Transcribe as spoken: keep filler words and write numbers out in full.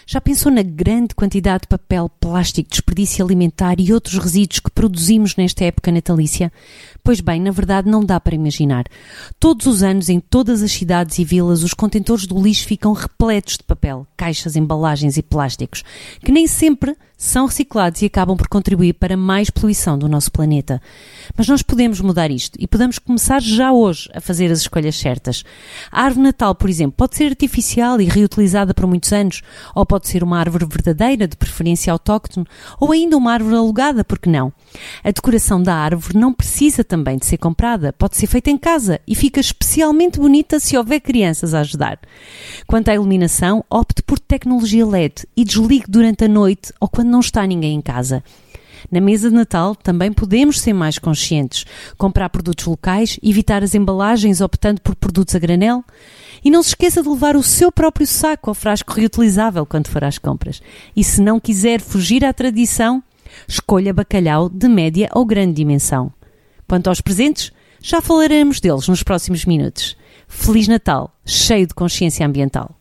Já pensou na grande quantidade de papel, plástico, desperdício alimentar e outros resíduos que produzimos nesta época natalícia? Pois bem, na verdade não dá para imaginar. Todos os anos, em todas as cidades e vilas, os contentores do lixo ficam repletos de papel, caixas, embalagens e plásticos, que nem sempre são reciclados e acabam por contribuir para mais poluição do nosso planeta. Mas nós podemos mudar isto e podemos começar já hoje a fazer as escolhas certas. A árvore de Natal, por exemplo, pode ser artificial e reutilizada por muitos anos, ou pode ser uma árvore verdadeira, de preferência autóctone, ou ainda uma árvore alugada, por que não? A decoração da árvore não precisa também de ser comprada, pode ser feita em casa e fica especialmente bonita se houver crianças a ajudar. Quanto à iluminação, opte por tecnologia L E D e desligue durante a noite ou quando não está ninguém em casa. Na mesa de Natal também podemos ser mais conscientes, comprar produtos locais, evitar as embalagens optando por produtos a granel. E não se esqueça de levar o seu próprio saco ou frasco reutilizável quando for às compras. E se não quiser fugir à tradição, escolha bacalhau de média ou grande dimensão. Quanto aos presentes, já falaremos deles nos próximos minutos. Feliz Natal, cheio de consciência ambiental.